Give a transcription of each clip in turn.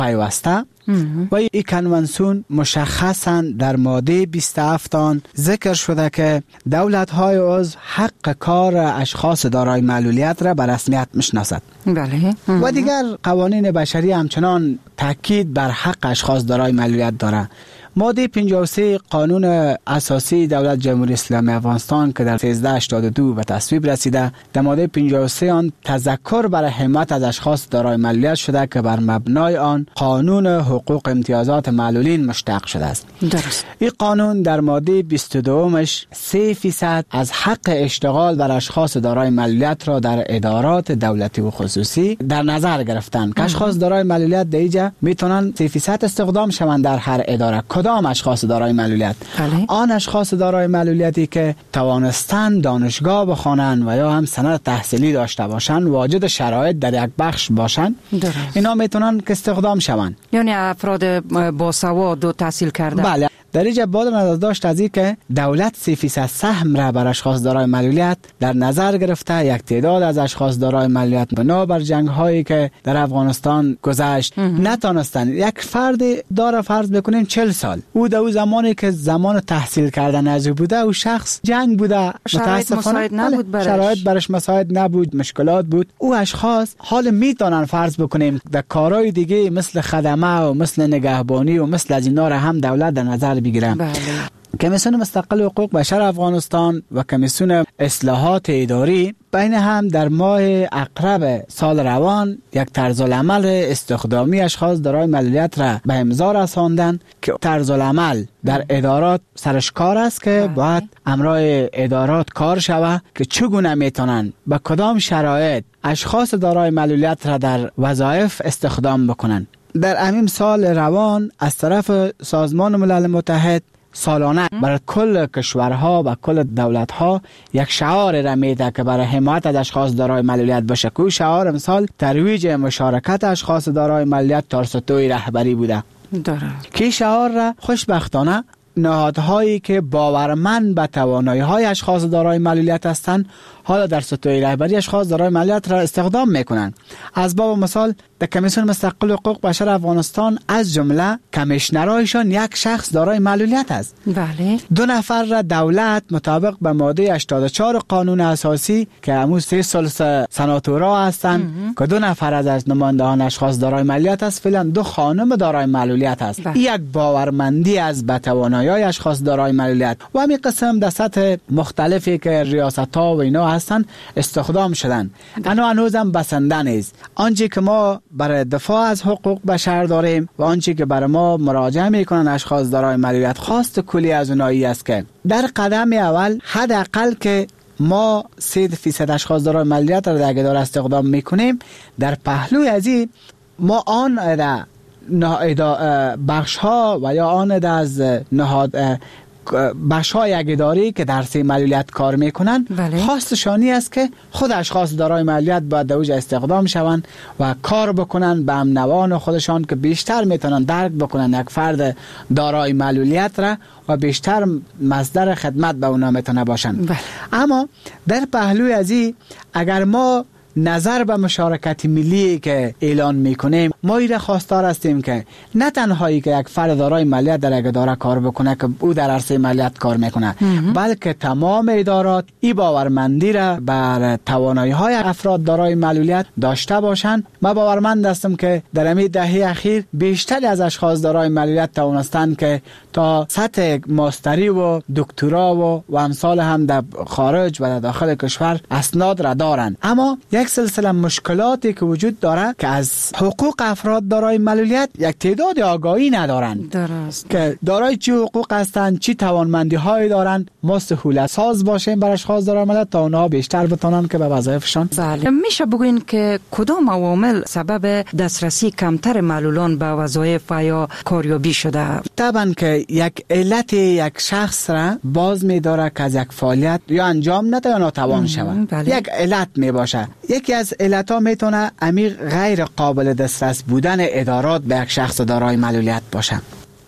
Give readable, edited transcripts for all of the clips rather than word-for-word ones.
پیوسته و این کنوانسیون مشخصاً در ماده 27 آن ذکر شده که دولت‌های عضو حق کار اشخاص دارای معلولیت را به رسمیت میشناسد. بله. و دیگر قوانین بشری همچنان تاکید بر حق اشخاص دارای معلولیت دارد. ماده 53 قانون اساسی دولت جمهوری اسلامی افغانستان که در 1382 به تصویب رسیده، در ماده 53 آن تذکر برای حمایت از اشخاص دارای معلولیت شده که بر مبنای آن قانون حقوق امتیازات معلولین مشتق شده است. درست. این قانون در ماده 22 3% از حق اشتغال بر اشخاص دارای معلولیت را در ادارات دولتی و خصوصی در نظر گرفتند که اشخاص دارای معلولیت در اینجا میتونن 3% استخدام شوند در هر اداره. کدام اشخاص دارای معلولیت؟ بله. آن اشخاص دارای معلولیتی که توانستند دانشگاه بخوانند و یا هم سند تحصیلی داشته باشند، واجد شرایط در یک بخش باشند، اینا میتونن که استخدام شوند. یعنی افراد با سواد و تحصیل کرده. بله. در اینجا باید نظر داشت از این که دولت 3% سهم را بر اشخاص دارای معلولیت در نظر گرفته. یک تعداد از اشخاص دارای معلولیت بنا بر جنگ هایی که در افغانستان گذشت نتانستند. یک فرد داره فرض بکنیم 40 سال، او در اون زمانی که زمان تحصیل کردن از او بوده، او شخص جنگ بوده، شرایط مساعد نبود برش. شرایط برش مساعد نبود، مشکلات بود. او اشخاص حال میتونن فرض بکنیم در کارهای دیگه مثل خدمه و مثل نگهبانی و مثل از اینا را هم دولت در نظر بگیرن. بله. کمیسیون مستقل حقوق بشر افغانستان و کمیسیون اصلاحات اداری بین هم در ماه اقرب سال روان یک طرز العمل استخدامی اشخاص دارای معلولیت را به امضا رساندند که طرز العمل در ادارات سرش کار است که باید امرای ادارات کار شود که چگونه میتونن با کدام شرایط اشخاص دارای معلولیت را در وظایف استخدام بکنن. در همین سال روان از طرف سازمان ملل متحد سالانه برای کل کشورها و کل دولتها یک شعار را میده که برای حمایت از اشخاص دارای معلولیت باشه. که شعار امسال ترویج مشارکت اشخاص دارای معلولیت توسط رهبری بوده. که شعار را خوشبختانه نهادهایی که باورمند به توانایی‌های اشخاص دارای معلولیت هستند حالا در سطوح رهبری اشخاص دارای معلولیت را استخدام میکنند. از باب مثال در کمیسیون مستقل حقوق بشر افغانستان از جمله کمیشنرایشان یک شخص دارای معلولیت است. بله. 2 نفر را دولت مطابق به ماده 84 قانون اساسی که همون 3 سناتورا هستند که 2 نفر از نمایندگان اشخاص دارای معلولیت است، فعلا 2 خانم دارای معلولیت است. یک باورمندی از به توانایی اشخاص دارای معلولیت و همین قسم در سطح مختلفی که ریاست‌ها و اینا هستن استخدام شدن. انا هنوزم بسنده نیست. آنچه که ما برای دفاع از حقوق بشر داریم و آنچه که برای ما مراجعه میکنن اشخاص دارای معلولیت خواست کلی از اونایی است که در قدم اول حداقل که ما 3% اشخاص دارای معلولیت را در اداره استخدام میکنیم، در پهلوی از این ما آن بخش ها و یا آن از نهاد بخش های یک اداری که در سه معلولیت کار میکنن خواستشانی است که خود اشخاص دارای معلولیت باید در اوج استخدام شوند و کار بکنن به امنوان خودشان که بیشتر میتونن درک بکنن یک فرد دارای معلولیت را و بیشتر مصدر خدمت به اونا میتونه باشن. اما در پهلوی از این اگر ما نظر به مشارکت ملی که اعلان میکنیم، ما ایره خواستار هستیم که نه تنهایی که یک فرد دارای معلولیت در یک اداره کار بکنه که او در عرصه معلولیت کار میکنه، بلکه تمام ادارات ای باورمندی را بر توانایی های افراد دارای معلولیت داشته باشند. ما باورمند هستم که در همین دهه اخیر بیشتر از اشخاص دارای معلولیت توانستند که تا سطح ماستری و دکترا و امثال هم در خارج و در داخل کشور اسناد را دارند. اما یک سلسله مشکلاتی که وجود داره که از حقوق افراد دارای معلولیت یک تعداد آگاهی ندارند. درست. که دارای چی حقوق هستند، چی توانمندی های دارند، ما سهولت ساز باشیم برای اشخاص دارای معلولیت تا اونها بیشتر بتونن که به وظایفشان. بله. میشه بگوین که کدام عوامل سبب دسترسی کمتر معلولان به وظایف یا کاریابی شده؟ طبعا که یک علت یک شخص را باز می‌داره که از یک فعالیت یا انجام نده یا ناتوان شود. یک علت می باشه. یکی از علتها میتونه عمیق غیر قابل دسترس بودن ادارات به یک شخص دارای معلولیت باشه.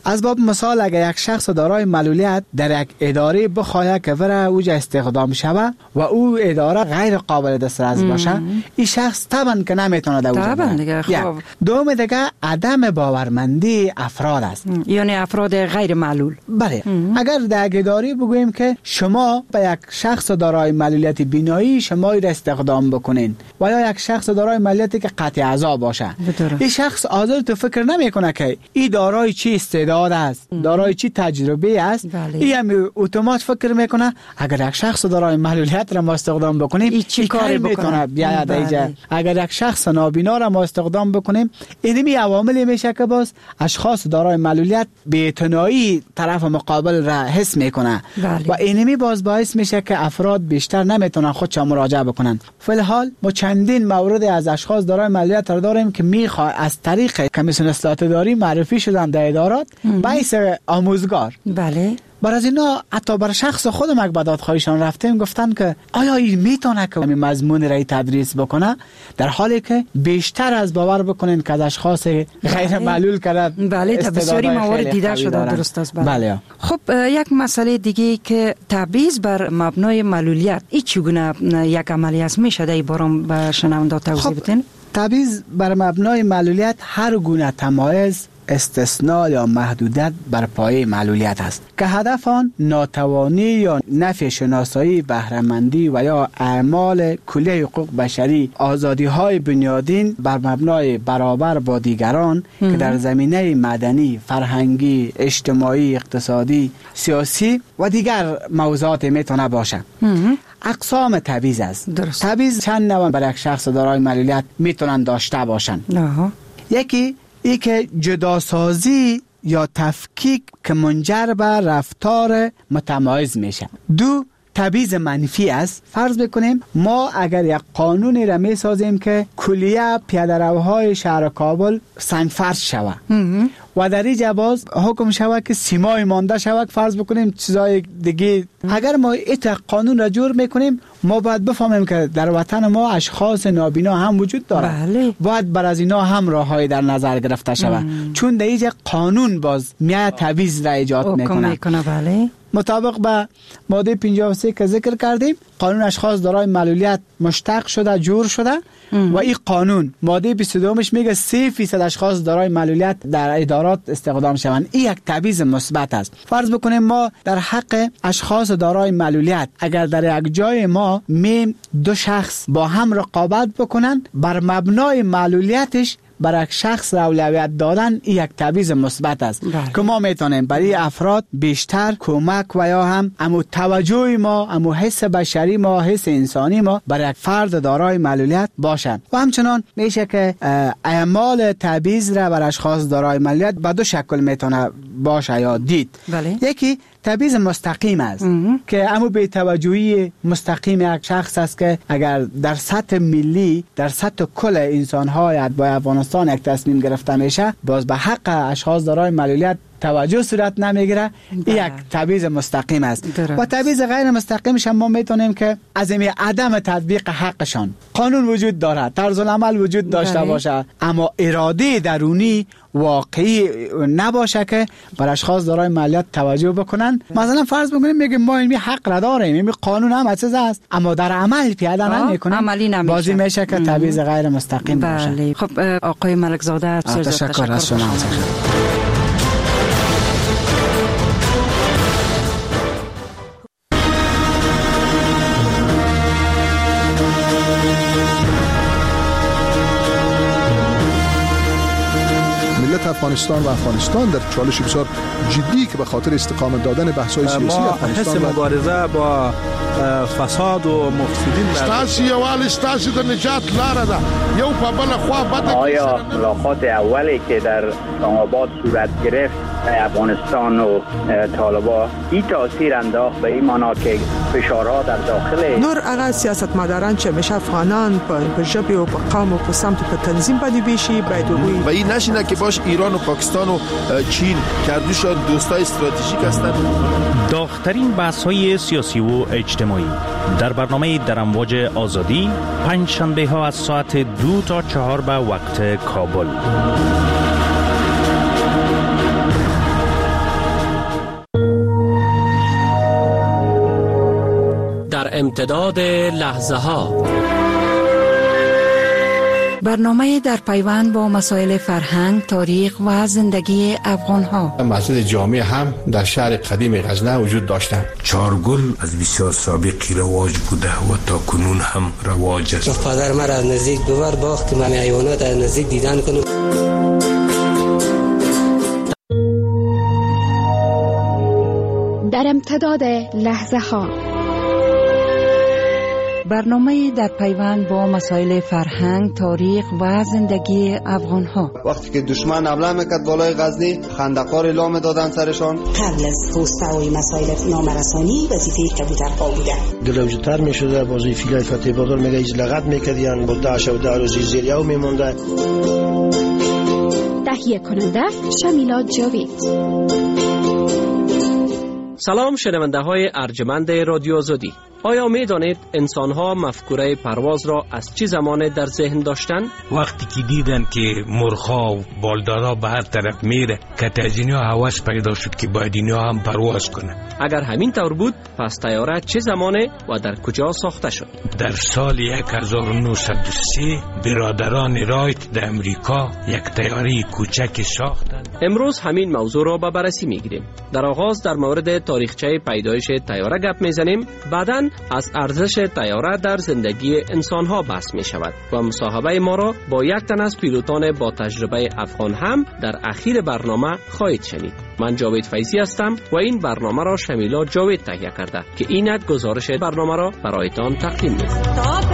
از باب مثال اگر یک شخص دارای معلولیت در یک اداره بخواهد که وره اوجا استخدام شوه و او اداره غیر قابل دسترس باشه، این شخص طبعا که نمیتونه در اوجا بره. دوم دیگه عدم باورمندی افراد است، یعنی افراد غیر معلول. بله. اگر در اداره بگوییم که شما به یک شخص دارای معلولیت بینایی شما را استخدام بکنین و یا یک شخص دارای معلولیتی که قطع اعضا باشه، این شخص حاضر تو فکر نمیکنه که این دارای چی استعداد است، دارای چی تجربه است. این هم اتومات فکر میکنه اگر یک شخص دارای معلولیت را ما استخدام بکنیم این چی کاری میتونه بیاد اینجا. اگر یک شخص نابینا را ما استخدام بکنیم، اینمی عواملی میشه که باز اشخاص دارای معلولیت بی‌اعتنایی طرف مقابل را حس میکنه و اینمی باز باعث میشه که افراد بیشتر نمیتونن خودشان مراجعه بکنن. فی الحال ما چندین مورد از اشخاص دارای معلولیت را داریم که میخواد از طریق کمیسیون اصلاحات اداری معرفی شدن در ادارات باعث آموزگار. بله. بر از اینا حتی بر شخص خودم یک بدادخواهیشان رفتیم، گفتن که آیا این میتونه که مضمون را تدریس بکنه، در حالی که بیشتر از باور بکنین که از اشخاص غیر معلول کرد. بله، بسیاری موارد دیده شده. درست است. بله. خب یک مسئله دیگه که تبعیض بر مبنای معلولیت این چگونه یک عملی است، میشه در این باره به شنونده توضیح بدین؟ تبعیض بر مبنای معلولیت هر گونه تمایز، استثناء یا محدودیت بر پایه معلولیت است که هدف آن ناتوانی یا نفی شناسایی، بهره‌مندی و یا اعمال کلیه حقوق بشری، آزادی‌های بنیادین بر مبنای برابر با دیگران که در زمینه مدنی، فرهنگی، اجتماعی، اقتصادی، سیاسی و دیگر موضوعات میتونه باشه. اقسام تبعیض است. تبعیض چند نوع بر یک شخص دارای معلولیت میتونن داشته باشن. یکی ای که جداسازی یا تفکیک که منجر به رفتار متمایز میشه. دو، تبعیض منفی است. فرض بکنیم ما اگر یک قانونی را میسازیم که کلیه پیاده‌روهای شهر کابل سنگفرش شود و در اینجا باز حکم شود که سیمای مانده شود، فرض بکنیم چیزای دیگه، اگر ما ایت قانون را جور میکنیم ما باید بفهمیم که در وطن ما اشخاص نابینا هم وجود دارد. باید بر از اینا هم راههای در نظر گرفته شود، چون در اینجا قانون باز میاد تبعیض را ایجاد میکنه. بله. مطابق به ماده 53 که ذکر کردیم، قانون اشخاص دارای معلولیت مشتق شده، جور شده و این قانون ماده 22 میگه 3% اشخاص دارای معلولیت در ادارات استخدام شوند. این یک تبعیض مثبت است. فرض بکنیم ما در حق اشخاص دارای معلولیت اگر در یک جای ما دو شخص با هم رقابت بکنن، بر مبنای معلولیتش برای شخص اولویت دادن یک تبعیض مثبت است که ما میتونیم برای افراد بیشتر کمک و یا هم توجه ما، حس بشری ما، حس انسانی ما برای یک فرد دارای معلولیت باشند. و همچنان میشه که اعمال تبعیض را بر اشخاص دارای معلولیت به دو شکل میتونه باشه یا دید. یکی تبعیض مستقیم است که بی توجهی مستقیم یک شخص است که اگر در سطح ملی، در سطح کل انسان‌های با افغانستان یک تصمیم گرفته میشه، باز به حق اشخاص دارای معلولیت توجه صورت نمیگیره. یک تبعیض مستقیم است. و تبعیض غیر مستقیمش هم ما میتونیم که از این عدم تطبیق حقشان. قانون وجود داره، طرز العمل وجود داشته باشه، اما اراده درونی واقعی نباشه که بر اشخاص دارای معلولیت توجه بکنن. مثلا فرض بکنیم میگیم ما این حق را داریم، این قانون هم چیز است، اما در عمل پیاده نمیکنن، بازی میشه که تبعیض غیر مستقیم باشه. خب آقای ملکزاده، تشکر از شما. افغانستان و افغانستان در چالش بسیار جدی که به خاطر استقامت دادن بحث‌های سیاسی افغانستان حس مبارزه با فساد و مفسدین ستاسي یوال ستاسي د نجات لار ده یو په بل خوا بد. آیا ملاقات اولی که در اسلام آباد صورت گرفت افغانستان و طالبان این تاثیر انداخت به این معنا که فشارها در داخل نور هغه سیاستمداران چې مشه افغانان په ژبه او په قوم او په سمت په تنظیم باندې بشي باید وي و این نشینه که باش ایران و پاکستان و چین کردوشان دوستای استراتژیک هستند. داغ‌ترین بحث‌های سیاسی و اجتماعی در برنامه در امواج آزادی پنج شنبه ها از ساعت 2 تا 4 به وقت کابل. امتداد لحظه ها، برنامه در پیوند با مسائل فرهنگ، تاریخ و زندگی افغان ها. مسجد جامع هم در شهر قدیم غزنه وجود داشتند. چارگل از بسیار سابقی رواج بوده و تا کنون هم رواج است. پدر مرا از نزدیک ببر باخت که من حیوانات از نزدیک دیدن کنم. در امتداد لحظه ها، برنامه در پیوند با مسائل فرهنگ، تاریخ و زندگی افغان ها. وقتی که دشمن حمله میکرد بالای غزنی، خندقار اعلام دادن سرشان. قبل از پست و مسائل نامرسانی وظیفه کبوترها بوده. دلوجتر میشده بازی فیلای فتح بادر میگه ایز لغت میکردین با داعش و داروزی زیریو میمونده. تهیه کننده شمیلات جاوید. سلام شنونده های ارجمند رادیو آزادی. آیا می دانید انسان ها مفکوره پرواز را از چه زمان در ذهن داشتند؟ وقتی که دیدن که مرغ‌ها و بالدارا به هر طرف میره که از اینها هوس پیدا شد که باید اینها هم پرواز کنن. اگر همین طور بود پس طیاره چه زمانه و در کجا ساخته شد؟ در سال 1903 برادران رایت در امریکا یک طیاره کوچک ساختند. امروز همین موضوع را به بررسی میگیریم. در آغاز در مورد تاریخچه پیدایش طیاره گپ میزنیم، بعداً از ارزش طیاره در زندگی انسان‌ها بحث می‌شود و مصاحبه ما را با یک تن از پیلوتان با تجربه افغان هم در اخیر برنامه خواهید شنید. من جاوید فیضی هستم و این برنامه را شمیلا جاوید تهیه کرده که اینک گزارش برنامه را برایتان تقدیم می‌کنم.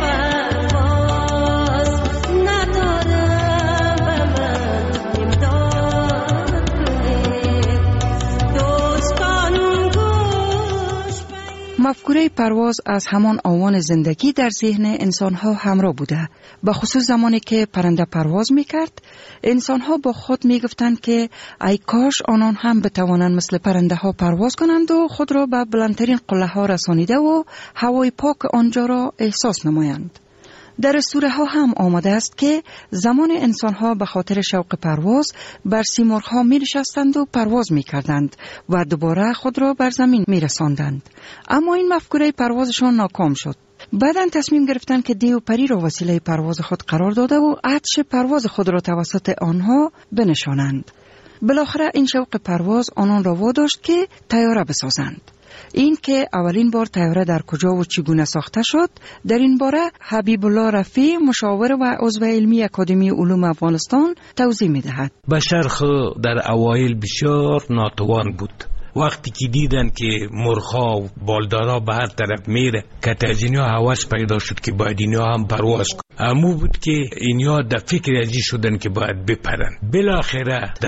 مفکوره پرواز از همان آوان زندگی در ذهن انسان‌ها همراه بوده. به خصوص زمانی که پرنده پرواز می‌کرد، انسان‌ها با خود می‌گفتند که ای کاش آنان هم بتوانند مثل پرنده ها پرواز کنند و خود را به بلندترین قله‌ها رسانیده و هوای پاک آنجا را احساس نمایند. در اسطوره ها هم آمده است که زمان انسان ها به خاطر شوق پرواز بر سیمرغ ها می نشستند و پرواز می کردند و دوباره خود را بر زمین می رساندند. اما این مفکوره پروازشان ناکام شد. بعداً تصمیم گرفتند که دیو پری را وسیله پرواز خود قرار داده و عطش پرواز خود را توسط آنها بنشانند. بالاخره این شوق پرواز آنان را واداشت که طیاره بسازند. این که اولین بار طیاره در کجا و چگونه ساخته شد، در این باره حبیب الله رفیع، مشاور و عضو علمی اکادمی علوم افغانستان توضیح می‌دهد. بشر خود در اوایل بسیار ناتوان بود. وقتی که دیدن که مرغ‌ها و بالدارا به هر طرف میره که از اینها هوس پیدا شد که باید اینها هم پرواز کنن. امو بود که اینها در فکر ازی شدن که باید بپرن. بالاخره